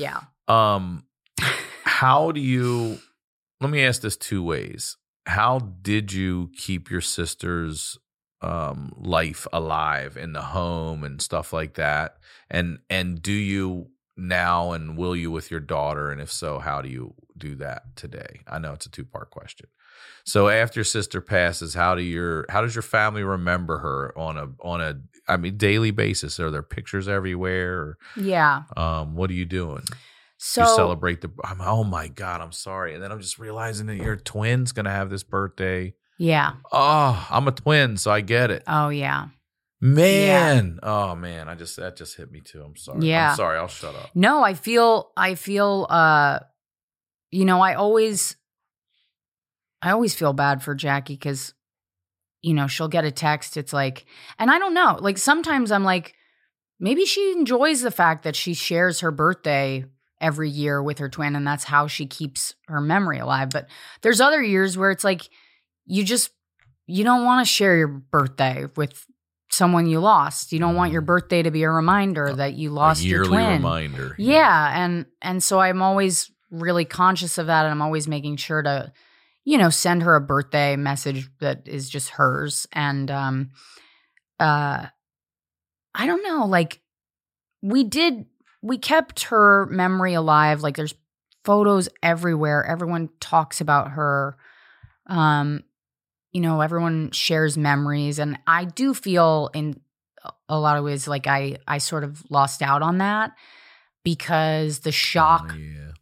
How do you, let me ask this two ways. How did you keep your sister's life alive in the home and stuff like that? And do you now, and will you with your daughter? And if so, how do you do that today? I know it's a 2-part question. So after your sister passes, how does your family remember her on a daily basis? Are there pictures everywhere? Yeah. Or, what are you doing? So You celebrate oh my God, I'm sorry. And then I'm just realizing that your twin's going to have this birthday. yeah. Oh, I'm a twin, so I get it. Oh yeah. Man. Oh man, that just hit me too. I'm sorry. Yeah. I'm sorry, I'll shut up. No, I feel you know, I always feel bad for Jackie because, you know, she'll get a text. It's like, and I don't know, like sometimes I'm like, maybe she enjoys the fact that she shares her birthday every year with her twin, and that's how she keeps her memory alive. But there's other years where it's like, you don't want to share your birthday with someone you lost. You don't want your birthday to be a reminder that you lost your twin. A yearly reminder. Yeah. And so I'm always really conscious of that. And I'm always making sure to, you know, send her a birthday message that is just hers. And I don't know, like we kept her memory alive. Like there's photos everywhere. Everyone talks about her. You know, everyone shares memories. And I do feel in a lot of ways like I sort of lost out on that because the shock,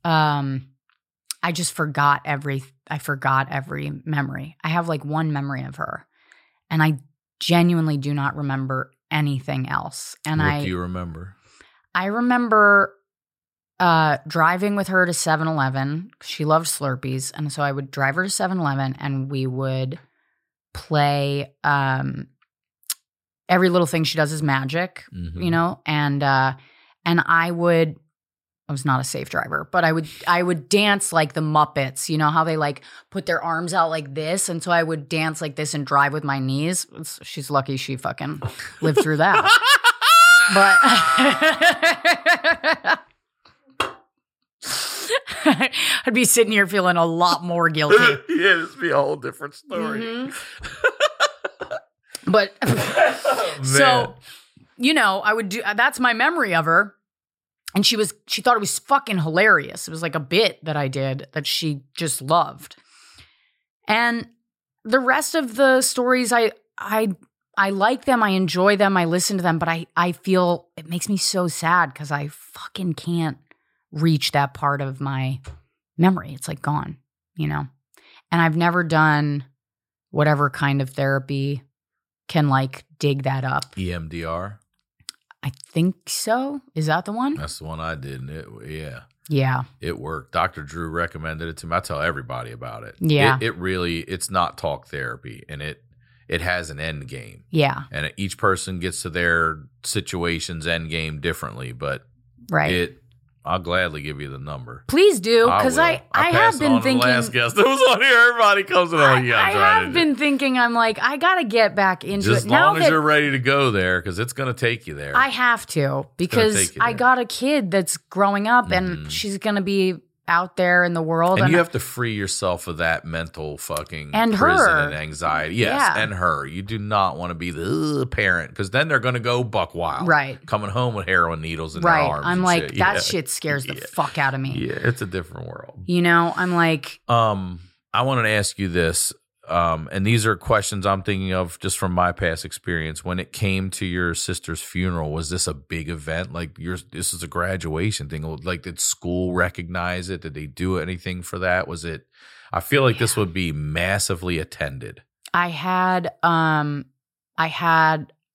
I just forgot every memory. I have like one memory of her, and I genuinely do not remember anything else. And what do you remember? I remember driving with her to 7-Eleven. She loved Slurpees. And so I would drive her to 7-Eleven and we would play Every Little Thing She Does Is Magic, you know? And I was not a safe driver, but I would dance like the Muppets. You know how they like put their arms out like this? And so I would dance like this and drive with my knees. She's lucky she fucking lived through that. But I'd be sitting here feeling a lot more guilty. Yeah, this would be a whole different story. Mm-hmm. But so, you know, I would do, that's my memory of her. And she thought it was fucking hilarious. It was like a bit that I did that she just loved. And the rest of the stories, I like them. I enjoy them. I listen to them. But I feel it makes me so sad because I fucking can't reach that part of my memory. It's like gone, you know? And I've never done whatever kind of therapy can like dig that up. EMDR? I think so. Is that the one? That's the one I did. And Yeah. It worked. Dr. Drew recommended it to me. I tell everybody about it. Yeah. It really, it's not talk therapy, and it has an end game. Yeah. And each person gets to their situation's end game differently, but Right. I'll gladly give you the number. Please do, because I have been thinking. The last guest that was on here, everybody comes in. I have been thinking. I'm like, I gotta get back into just it as long now as that you're ready to go there, because it's going to take you there. I have to, because I got a kid that's growing up, and she's gonna be out there in the world, and you have to free yourself of that mental fucking and prison her. and anxiety. Yes, and her. You do not want to be the parent, because then they're going to go buck wild. Right. Coming home with heroin needles in their Right. arms. I'm like, shit. that shit scares the fuck out of me. Yeah, it's a different world. You know, I'm like, I wanted to ask you this, and these are questions I'm thinking of just from my past experience. When it came to your sister's funeral, was this a big event? Like this is a graduation thing. Like, did school recognize it? Did they do anything for that? Was it? I feel like this would be massively attended. I had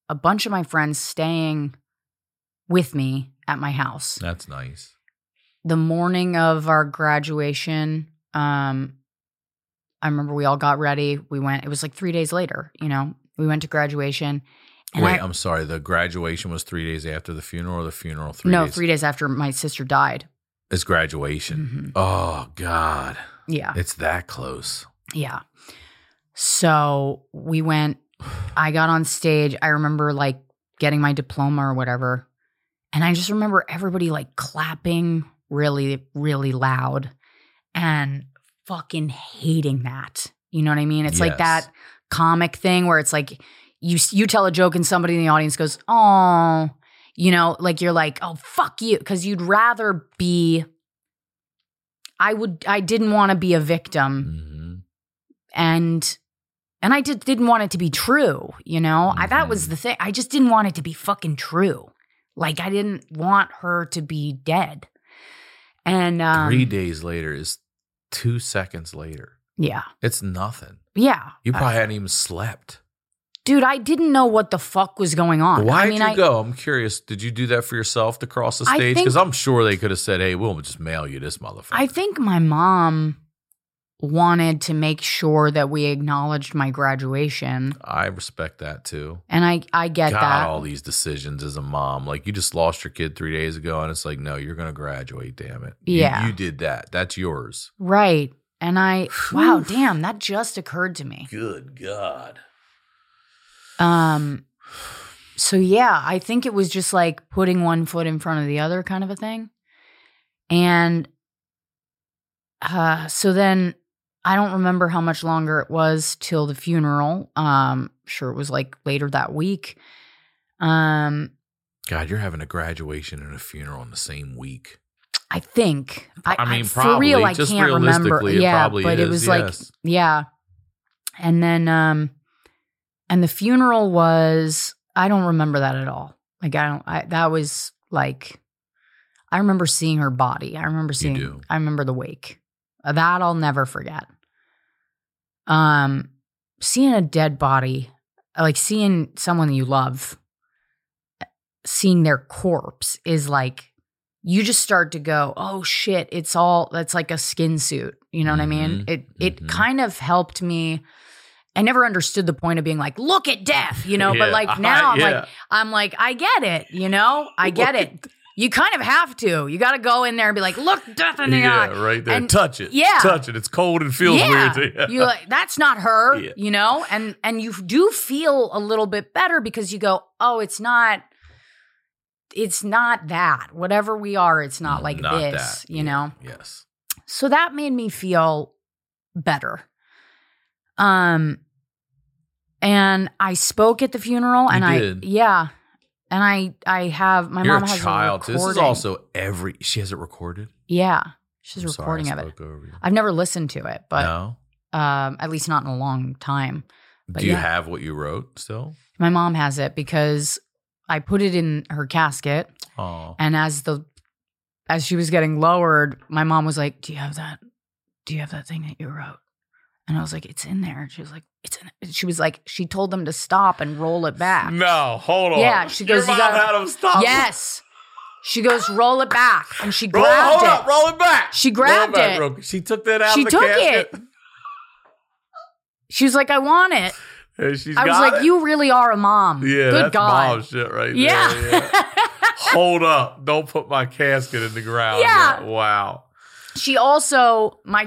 a bunch of my friends staying with me at my house. That's nice. The morning of our graduation, I remember we all got ready. We went, it was like 3 days later, we went to graduation. And Wait, I'm sorry. The graduation was 3 days after the funeral, or the funeral 3 days? No, 3 days after my sister died. It's graduation. Mm-hmm. Oh, God. Yeah. It's that close. Yeah. So we went, I got on stage. I remember like getting my diploma or whatever. And I just remember everybody like clapping really, really loud and fucking hating that. You know what I mean? It's like that comic thing where it's like you tell a joke and somebody in the audience goes, oh, like you're like, oh, fuck you. Because you'd rather be, I didn't want to be a victim. Mm-hmm. And I didn't want it to be true, Mm-hmm. That was the thing. I just didn't want it to be fucking true. Like I didn't want her to be dead. And 3 days later is 2 seconds later. Yeah. It's nothing. Yeah. You probably hadn't even slept. Dude, I didn't know what the fuck was going on. Why did you go? I'm curious. Did you do that for yourself to cross the stage? Because I'm sure they could have said, hey, we'll just mail you this motherfucker. I think my mom wanted to make sure that we acknowledged my graduation. I respect that too. And I get God, that. all these decisions as a mom. Like you just lost your kid 3 days ago and it's like, no, you're going to graduate, damn it. Yeah. You did that. That's yours. Right. And wow, damn, that just occurred to me. Good God. So yeah, I think it was just like putting one foot in front of the other kind of a thing. And so then I don't remember how much longer it was till the funeral. Sure it was like later that week. God, you're having a graduation and a funeral in the same week. I think. I mean, for probably. real, I Just can't remember. realistically, it Yeah, probably but is, it was yes. like, yeah. And then, and the funeral was, I don't remember that at all. Like, that was like, I remember seeing her body. I remember the wake. That I'll never forget. Seeing a dead body, like seeing someone you love, seeing their corpse is like, you just start to go, oh shit, that's like a skin suit. You know what I mean? It kind of helped me. I never understood the point of being like, look at death, but like now I'm like, I get it, I get it. You kind of have to. You got to go in there and be like, look death in the eye. Yeah, right there. And touch it. Yeah. Touch it. It's cold and feels weird to you. You're like, that's not her, Yeah. And you do feel a little bit better because you go, oh, it's not that. Whatever we are, it's not like Not this, that. Yes. So that made me feel better. And I spoke at the funeral and You did. And I have, my You're mom a has child. a recording. This is also she has it recorded? Yeah. She's a I'm sorry, recording I of it. spoke over you. I've never listened to it, but No? at least not in a long time. But Do you yeah. have what you wrote still? My mom has it because I put it in her casket. Oh. And as she was getting lowered, my mom was like, do you have that thing that you wrote? And I was like, it's in there. And she was like, it's in it. She was like, she told them to stop and roll it back. No, hold on. Yeah, she goes, Your you mom gotta- had him stop. Yes. She goes, roll it back. And she Roll grabbed it. it. Roll it back. She grabbed Roll back it. real quick. She took that out She of the took casket. it. She was like, I want it. And she's I was got like, it? you really are a mom. Yeah, Good that's God. mom shit right Yeah. there. Yeah. Hold up. Don't put my casket in the ground. Yeah. Yet. Wow. She also, my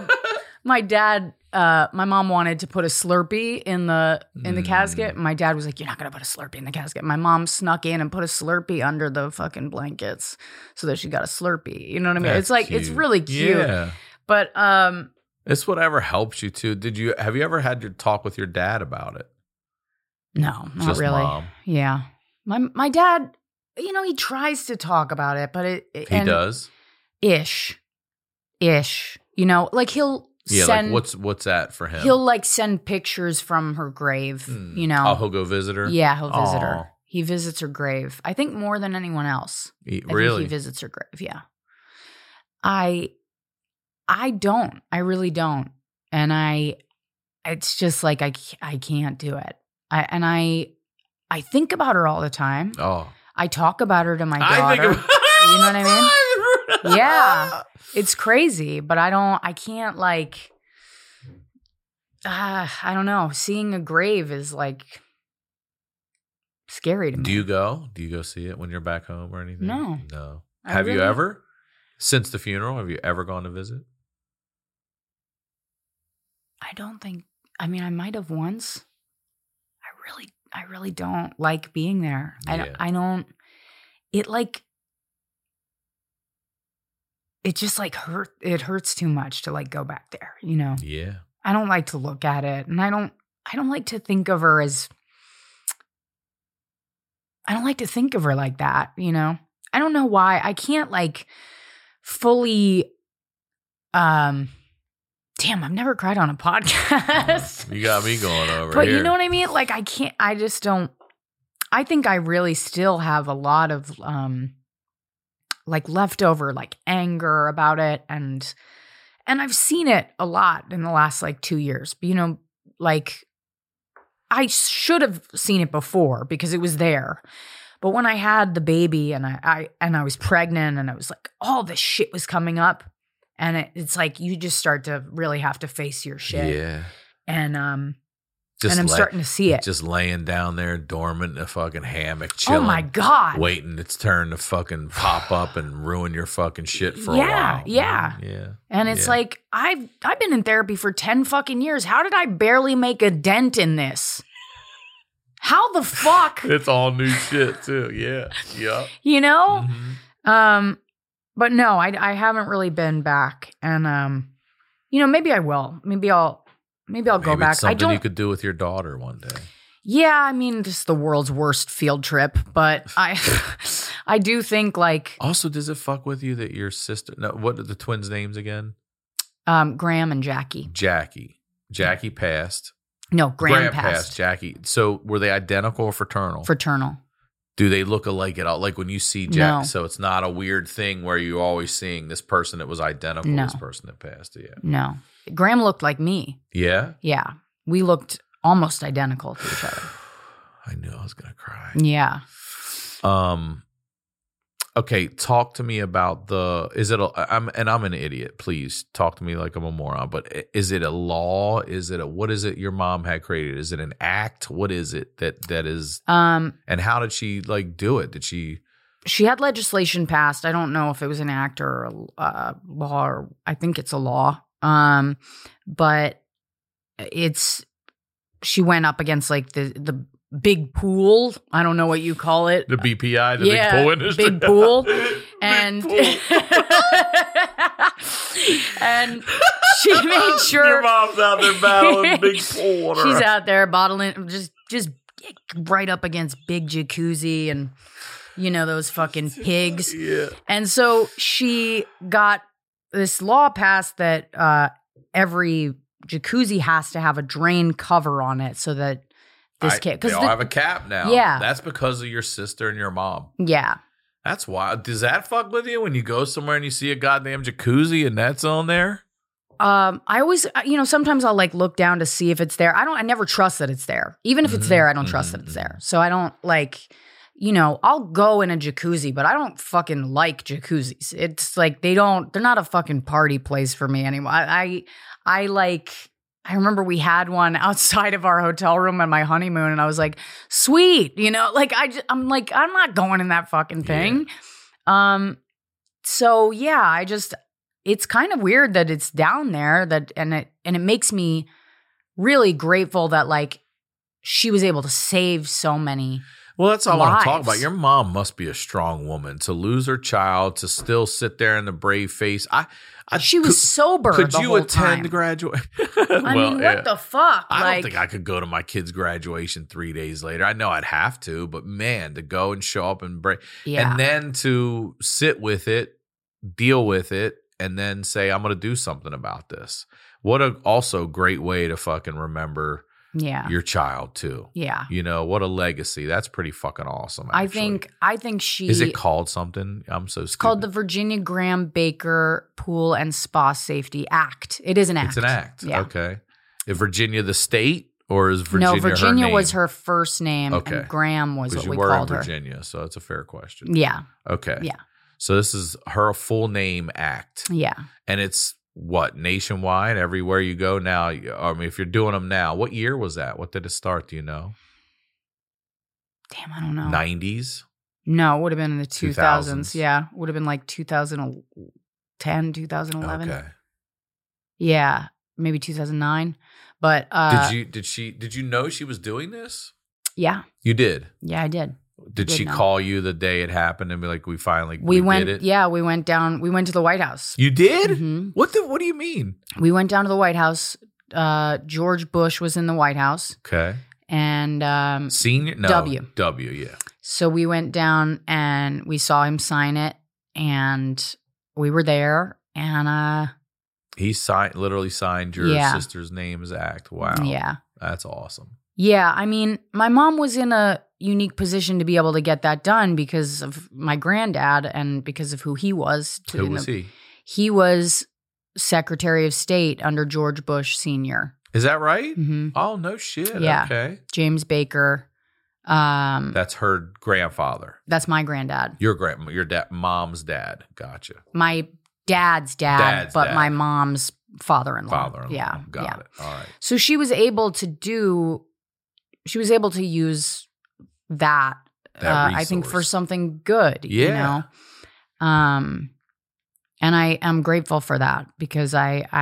mom wanted to put a Slurpee in the casket. My dad was like, you're not going to put a Slurpee in the casket. My mom snuck in and put a Slurpee under the fucking blankets so that she got a Slurpee. You know what I mean? That's it's like, cute. it's really cute. Yeah. But, It's whatever helps you too. Have you ever had your talk with your dad about it? no, not Just really. mom. Yeah. My dad, he tries to talk about it, but He does? Ish. Like he'll Yeah, send, like what's that for him? he'll like send pictures from her grave, Oh, he'll go visit her? Yeah, he'll visit Aw. her. He visits her grave. I think more than anyone else. I think Really? he visits her grave, yeah. I don't. I really don't. And it's just like I can't do it. I think about her all the time. Oh. I talk about her to my I daughter. think You know what I mean? mean? Yeah. It's crazy, but I can't like, I don't know. Seeing a grave is like scary to me. Do you go? Do you go see it when you're back home or anything? No. No. I Have you really- ever? Since the funeral, have you ever gone to visit? I don't think, I mean, I might have once. I really don't like being there. Yeah. I don't, it like, it just like it hurts too much to like go back there, you know? Yeah. I don't like to look at it, and I don't like to think of her as, I don't like to think of her like that, you know? I don't know why. I can't like fully, damn, I've never cried on a podcast. You got me going over But here. you know what I mean? Like I just don't, I think I really still have a lot of like leftover like anger about it, and I've seen it a lot in the last like 2 years. You know, like I should have seen it before because it was there. But when I had the baby and I was pregnant and I was like, all this shit was coming up, and it's like you just start to really have to face your shit. Yeah. And I'm starting to see it. Just laying down there dormant in a fucking hammock, chilling. Oh my God. Waiting its turn to fucking pop up and ruin your fucking shit for a Yeah, while. yeah. Yeah. And it's Yeah. like, I've been in therapy for 10 fucking years. How did I barely make a dent in this? How the fuck? It's all new shit too. Yeah. Yep. You know? Mhm. But no, I haven't really been back. And you know, maybe I will. Maybe I'll go Maybe back. it's something you could do with your daughter one day. Yeah, I mean, just the world's worst field trip, but I do think like Also, does it fuck with you that your sister? No, what are the twins' names again? Graham and Jackie. Jackie. Jackie passed. No, Graham passed. Jackie. So were they identical or fraternal? Fraternal. Do they look alike at all? Like when you see Jack, No. so it's not a weird thing where you're always seeing this person that was identical No. to this person that passed. Yeah. No. Graham looked like me. Yeah? Yeah. We looked almost identical to each other. I knew I was going to cry. Yeah. Okay, talk to me about I'm an idiot. Please talk to me like I'm a moron, but is it a law? What is it your mom had created? Is it an act? What is it that is and how did she like do it? Did she had legislation passed. I don't know if it was an act or a law, or I think it's a law. But she went up against like the big pool. I don't know what you call it. the BPI, the big pool industry? Big pool. And and she made sure Your mom's out there battling big pool water. she's out there bottling just right up against big jacuzzi and you know those fucking pigs. Yeah. And so she got this law passed that every jacuzzi has to have a drain cover on it so that this kid, they all have a cap now. Yeah. That's because of your sister and your mom. yeah. That's why. Does that fuck with you when you go somewhere and you see a goddamn jacuzzi and that's on there? I always, you know, sometimes I'll like look down to see if it's there. I never trust that it's there. Even if it's there, I don't trust that it's there. So I don't like, you know, I'll go in a jacuzzi, but I don't fucking like jacuzzis. It's like they're not a fucking party place for me anymore. I remember we had one outside of our hotel room on my honeymoon, and I was like, sweet, you know, like I'm like, I'm not going in that fucking thing. Yeah. So yeah, it's kind of weird that it's down there and it makes me really grateful that like she was able to save so many. Well, that's all I want to talk lives. about. Your mom must be a strong woman to lose her child, to still sit there in the brave face. She was sober Could the you whole attend time. graduation? I mean, what the fuck? I like, don't think I could go to my kid's graduation 3 days later. I know I'd have to, but man, to go and show up and break, Yeah. and then to sit with it, deal with it, and then say, I'm going to do something about this. What a also great way to fucking remember yeah. your child too. Yeah. You know, what a legacy. That's pretty fucking awesome. Actually. I think she Is it called something? I'm so stupid. It's called the Virginia Graham Baker Pool and Spa Safety Act. It is an act. It's an act. Yeah. Okay. Is Virginia the state or is Virginia? No, Virginia her name? was her first name, Okay. and Graham was what You we were called in her. Virginia, so it's a fair question. Yeah, Okay. yeah, So this is her full name act, yeah. and it's what, nationwide, everywhere you go now. I mean, if you're doing them now, what year was that? What did it start? Do you know? Damn, I don't know. 90s. No, it would have been in the 2000s. 2000s. Yeah, would have been like 2010, 2011. Okay. Yeah, maybe 2009. But Did you know she was doing this? yeah, You did. yeah, I did. Did she know. call you the day it happened and be like, we went. did it? Yeah, we went down. We went to the White House. You did? Mhm. What do you mean? We went down to the White House. George Bush was in the White House, Okay. and Senior? No. W, yeah. so we went down and we saw him sign it, and we were there, and He literally signed your Yeah. sister's name's act. Wow. yeah. That's awesome. Yeah, I mean, my mom was in a unique position to be able to get that done because of my granddad and because of who he was. Who was he? He was Secretary of State under George Bush Sr. Is that right? hmm Oh, no shit. Yeah. Okay. James Baker. That's her grandfather. That's my granddad. Your mom's dad. Gotcha. My dad's dad, Dad's but dad. my mom's father-in-law. Father-in-law. Yeah, Got yeah. it. All right. So she was able to use that, That I think, for resource. something good, you Yeah. know? And I am grateful for that because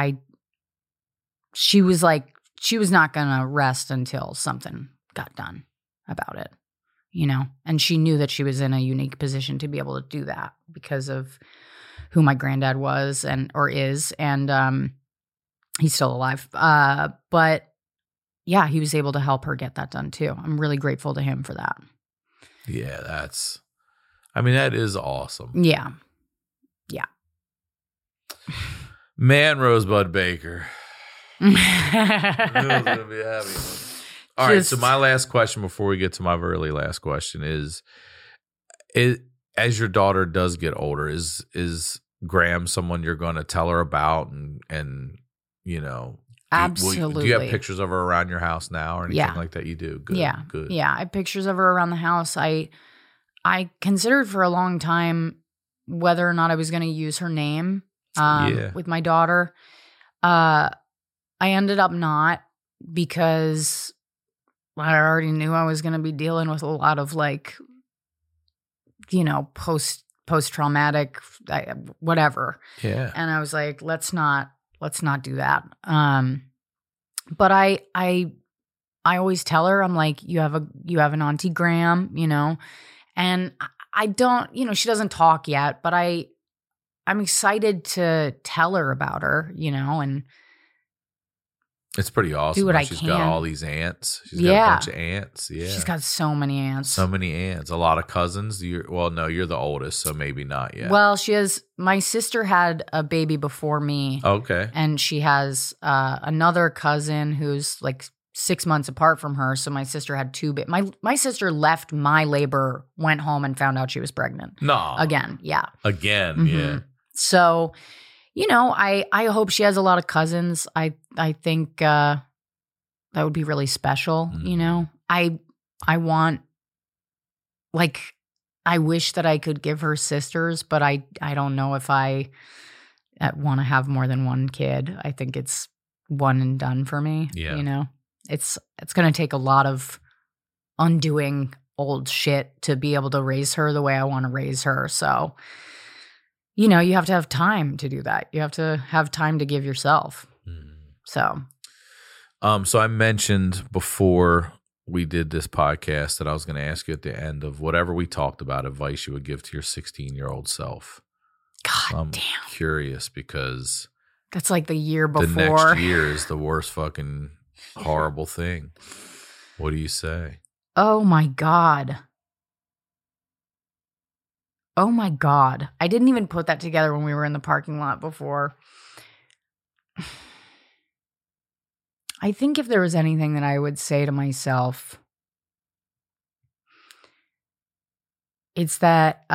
she was not going to rest until something got done about it, you know? And she knew that she was in a unique position to be able to do that because of who my granddad was or is. And, he's still alive. But yeah, he was able to help her get that done too. I'm really grateful to him for that. Yeah, that is awesome. Yeah. Yeah. Man, Rosebud Baker. I knew I was gonna be happy. All right, so my last question before we get to my very last question is as your daughter does get older, is Graham someone you're going to tell her about and you know, Absolutely. do you have pictures of her around your house now or anything Yeah. like that? You do. Good. Yeah. Good. Yeah. I have pictures of her around the house. I considered for a long time whether or not I was going to use her name with my daughter. I ended up not because I already knew I was going to be dealing with a lot of post-traumatic whatever. Yeah. And I was like, let's not do that. But I always tell her, I'm like, you have an Auntie Graham, you know, and I don't, you know, she doesn't talk yet, but I'm excited to tell her about her, you know, and It's pretty awesome. do what I She's can. got all these aunts. She's got a bunch of aunts. Yeah. She's got so many aunts. so many aunts. A lot of cousins. You're the oldest, so maybe not yet. Well, my sister had a baby before me. Okay. And she has another cousin who's like 6 months apart from her. So my sister had two. My sister left my labor, went home, and found out she was pregnant. No. Again, yeah. Again, Mhm. yeah. So, you know, I hope she has a lot of cousins. I think that would be really special. Mhm. You know, I want, like, I wish that I could give her sisters, but I don't know if I want to have more than one kid. I think it's one and done for me. Yeah. You know, it's going to take a lot of undoing old shit to be able to raise her the way I want to raise her. So, you know, you have to have time to do that. You have to have time to give yourself. So, So I mentioned before we did this podcast that I was going to ask you at the end of whatever we talked about, advice you would give to your 16-year-old self. God I'm damn. curious because That's like the year before. the next year is the worst fucking horrible thing. What do you say? Oh my God. Oh my God. I didn't even put that together when we were in the parking lot before. I think if there was anything that I would say to myself, it's that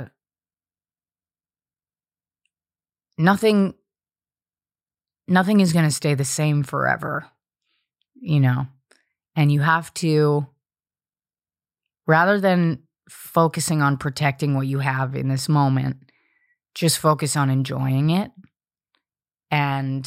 nothing is going to stay the same forever. You know, And you have to, rather than focusing on protecting what you have in this moment, just focus on enjoying it. And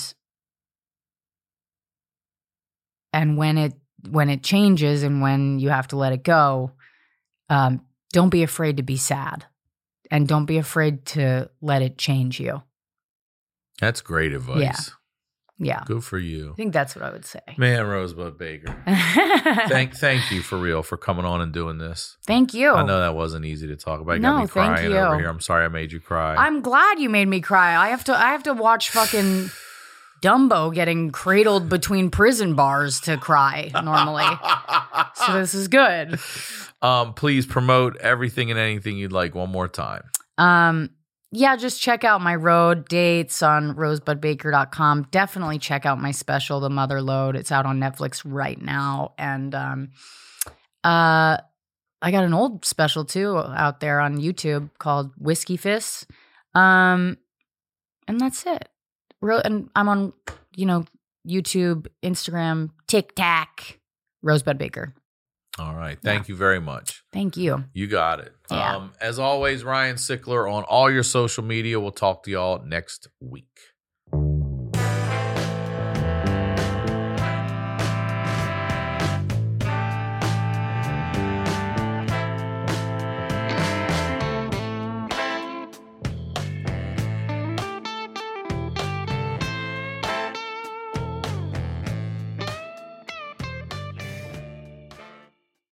when it changes and when you have to let it go, don't be afraid to be sad, and don't be afraid to let it change you. That's great advice. Yeah. Good for you. I think that's what I would say. Man, Rosebud Baker. Thank you for real for coming on and doing this. Thank you. I know that wasn't easy to talk about. You No, got me thank crying you. over here. I'm sorry I made you cry. I'm glad you made me cry. I have to watch fucking Dumbo getting cradled between prison bars to cry normally. So this is good. Please promote everything and anything you'd like one more time. Yeah, just check out my road dates on rosebudbaker.com. Definitely check out my special, The Mother Lode. It's out on Netflix right now. And I got an old special too out there on YouTube called Whiskey Fists. And that's it. And I'm on, YouTube, Instagram, TikTok, Rosebud Baker. All right. Thank you very much. Thank you. You got it. Yeah. As always, Ryan Sickler on all your social media. We'll talk to y'all next week.